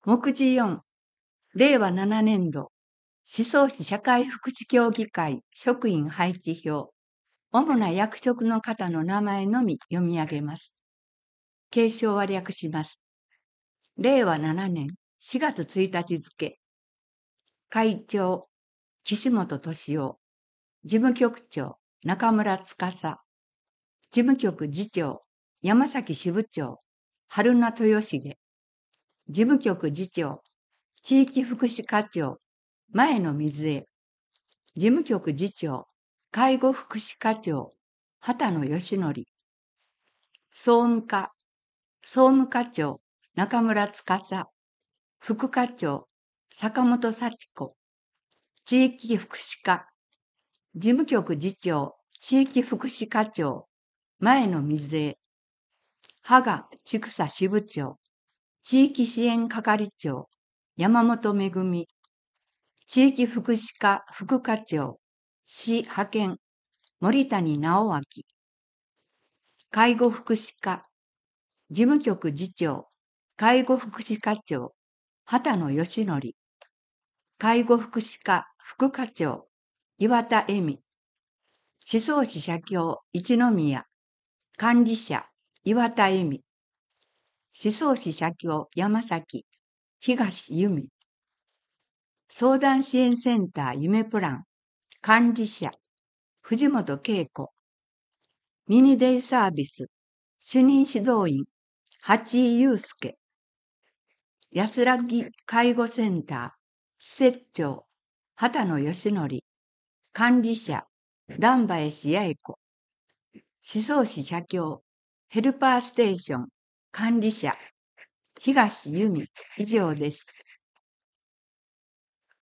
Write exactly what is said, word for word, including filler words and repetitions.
目次よん、れいわななねんど、思想市社会福祉協議会職員配置表、主な役職の方の名前のみ読み上げます。継承は略します。れいわななねんしがつついたち付。会長、岸本敏夫。事務局長、中村司。事務局次長、山崎支部長、春名豊重。事務局次長、地域福祉課長、前野水江。事務局次長、介護福祉課長、畑野義則。総務課、総務課長、中村司。副課長、坂本幸子。地域福祉課、事務局次長、地域福祉課長、前野水江。芳賀千草支部長、地域支援係長、山本めぐみ。地域福祉課副課長、市派遣、森谷直明。介護福祉課、事務局次長、介護福祉課長、畑野義則。介護福祉課副課長、岩田恵美。思想市社協一宮。管理者、岩田恵美。思想市社協山崎、東由美。相談支援センター夢プラン。管理者、藤本恵子。ミニデイサービス、主任指導員、八井祐介。安らぎ介護センター、施設長、畑野義則。管理者、段林八重子。思想市社協、ヘルパーステーション、管理者、東由美。以上です。